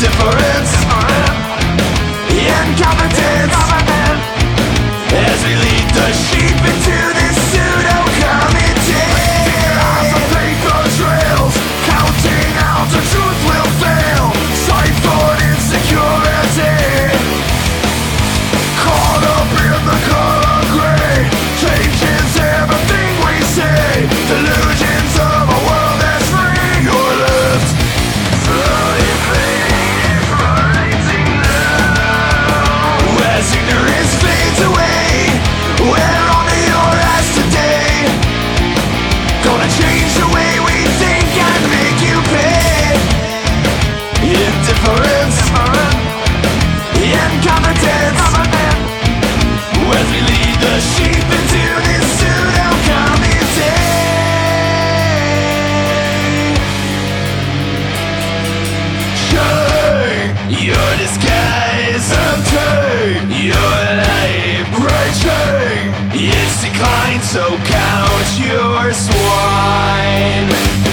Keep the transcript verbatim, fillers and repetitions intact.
Indifference, incompetence, as we lead the sheep into this pseudo-comedy. As the paper trails, counting out the truth will fail. Siphon insecurity, caught up in the color gray, changes everything we say. Delusions of a world that's free or left slowly fading, rising now. As ignorance fades away, we're on to your ass today. Gonna change the way we think and make you pay. Indifference, incompetence, as we lead the sheep into this pseudo-comedy. Shine your disguise, obtain your life. Right, its decline, so count your swine.